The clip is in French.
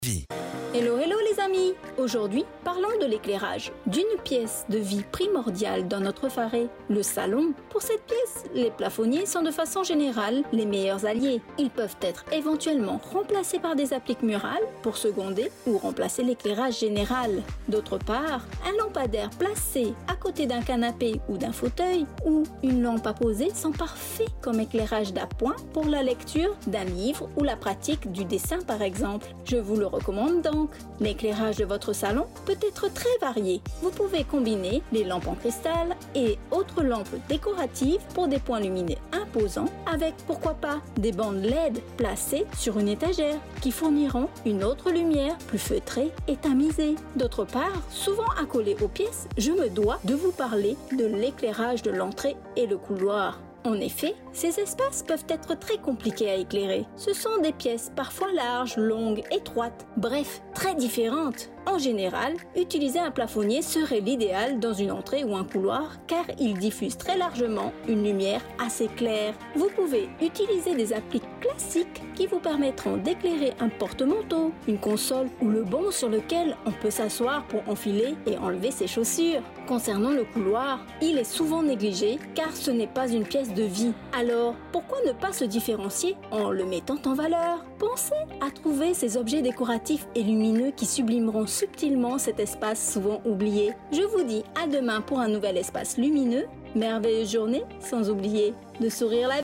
Vie. Hello, hello les amis! Aujourd'hui, parlons de l'éclairage, d'une pièce de vie primordiale dans notre faré, le salon. Pour cette pièce, les plafonniers sont de façon générale les meilleurs alliés. Ils peuvent être éventuellement remplacés par des appliques murales pour seconder ou remplacer l'éclairage général. D'autre part, un lampadaire placé à côté d'un canapé ou d'un fauteuil ou une lampe à poser sont parfaits comme éclairage d'appoint pour la lecture d'un livre ou la pratique du dessin par exemple. Je vous le recommande donc. L'éclairage de votre salon peut être très varié. Vous pouvez combiner les lampes en cristal et autres lampes décoratives pour des points lumineux imposants avec, pourquoi pas, des bandes LED placées sur une étagère qui fourniront une autre lumière plus feutrée et tamisée. D'autre part, souvent accolé aux pièces, je me dois de vous parler de l'éclairage de l'entrée et le couloir. En effet, ces espaces peuvent être très compliqués à éclairer. Ce sont des pièces parfois larges, longues, étroites, bref, très différentes. En général, utiliser un plafonnier serait l'idéal dans une entrée ou un couloir car il diffuse très largement une lumière assez claire. Vous pouvez utiliser des appliques classiques qui vous permettront d'éclairer un porte-manteau, une console ou le banc sur lequel on peut s'asseoir pour enfiler et enlever ses chaussures. Concernant le couloir, il est souvent négligé car ce n'est pas une pièce de vie. Alors, pourquoi ne pas se différencier en le mettant en valeur? Pensez à trouver ces objets décoratifs et lumineux qui sublimeront subtilement cet espace souvent oublié. Je vous dis à demain pour un nouvel espace lumineux. Merveilleuse journée, sans oublier de sourire la vie.